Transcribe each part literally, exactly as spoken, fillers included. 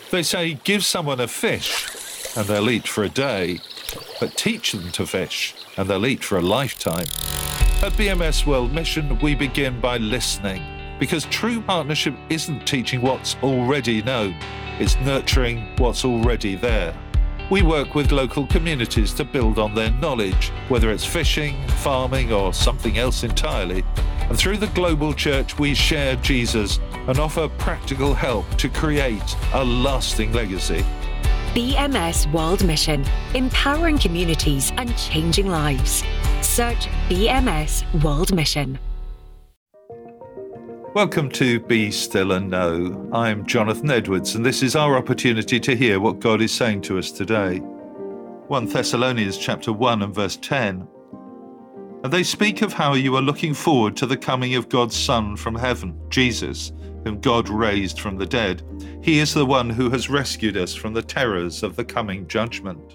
They say give someone a fish and they'll eat for a day, but teach them to fish and they'll eat for a lifetime. At B M S World Mission, we begin by listening, because true partnership isn't teaching what's already known, it's nurturing what's already there. We work with local communities to build on their knowledge, whether it's fishing, farming, or something else entirely. And through the global church, we share Jesus and offer practical help to create a lasting legacy. B M S World Mission, empowering communities and changing lives. Search B M S World Mission. Welcome to Be Still and Know. I'm Jonathan Edwards, and this is our opportunity to hear what God is saying to us today. First Thessalonians chapter one and verse ten. And they speak of how you are looking forward to the coming of God's Son from heaven, Jesus, whom God raised from the dead. He is the one who has rescued us from the terrors of the coming judgment.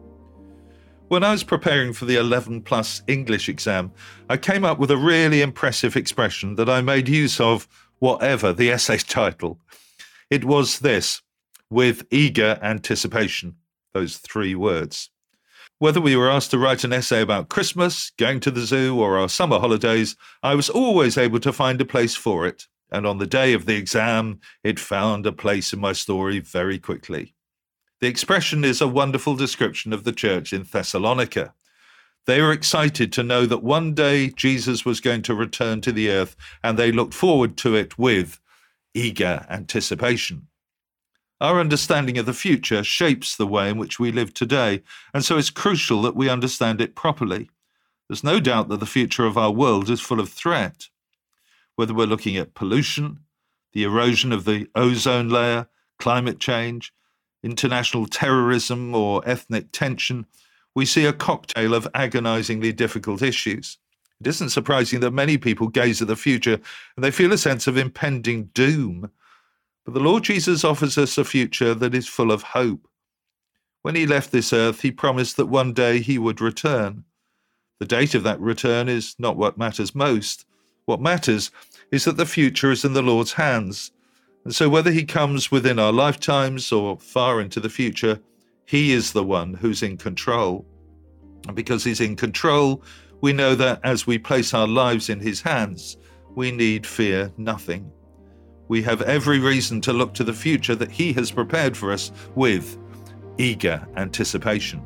When I was preparing for the eleven plus English exam, I came up with a really impressive expression that I made use of, whatever the essay title. It was this: with eager anticipation, those three words. Whether we were asked to write an essay about Christmas, going to the zoo, or our summer holidays, I was always able to find a place for it. And on the day of the exam, it found a place in my story very quickly. The expression is a wonderful description of the church in Thessalonica. They were excited to know that one day Jesus was going to return to the earth, and they looked forward to it with eager anticipation. Our understanding of the future shapes the way in which we live today, and so it's crucial that we understand it properly. There's no doubt that the future of our world is full of threat. Whether we're looking at pollution, the erosion of the ozone layer, climate change, international terrorism, or ethnic tension, we see a cocktail of agonizingly difficult issues. It isn't surprising that many people gaze at the future and they feel a sense of impending doom. But the Lord Jesus offers us a future that is full of hope. When he left this earth, he promised that one day he would return. The date of that return is not what matters most. What matters is that the future is in the Lord's hands. And so whether he comes within our lifetimes or far into the future, he is the one who's in control. And because he's in control, we know that as we place our lives in his hands, we need fear nothing. We have every reason to look to the future that he has prepared for us with eager anticipation.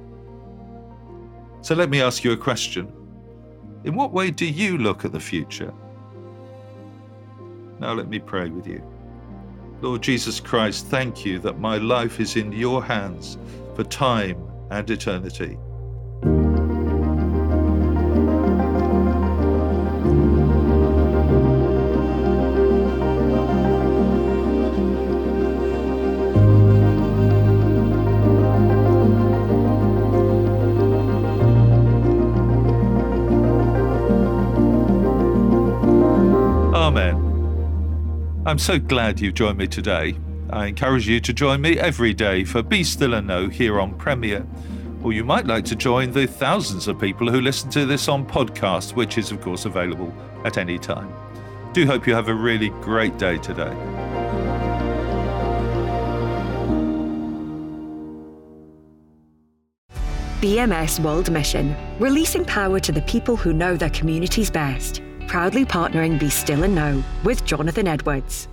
So let me ask you a question. In what way do you look at the future? Now let me pray with you. Lord Jesus Christ, thank you that my life is in your hands for time and eternity. Amen. I'm so glad you've joined me today. I encourage you to join me every day for Be Still and Know here on Premier. Or you might like to join the thousands of people who listen to this on podcast, which is of course available at any time. Do hope you have a really great day today. B M S World Mission, releasing power to the people who know their communities best. Proudly partnering Be Still and Know with Jonathan Edwards.